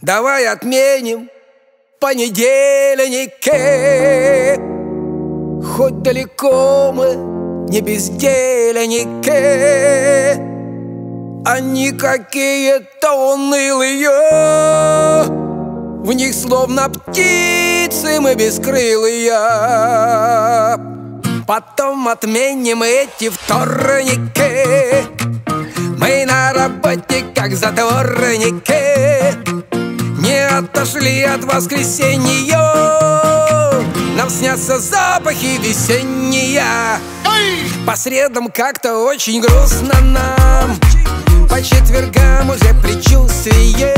Давай отменим понедельники. Хоть далеко мы не бездельники, они какие-то унылые, в них словно птицы мы бескрылые. Потом отменим эти вторники, мы на работе как затворники, не отошли от воскресенья, нам снятся запахи весенние. По средам как-то очень грустно нам, по четвергам уже предчувствие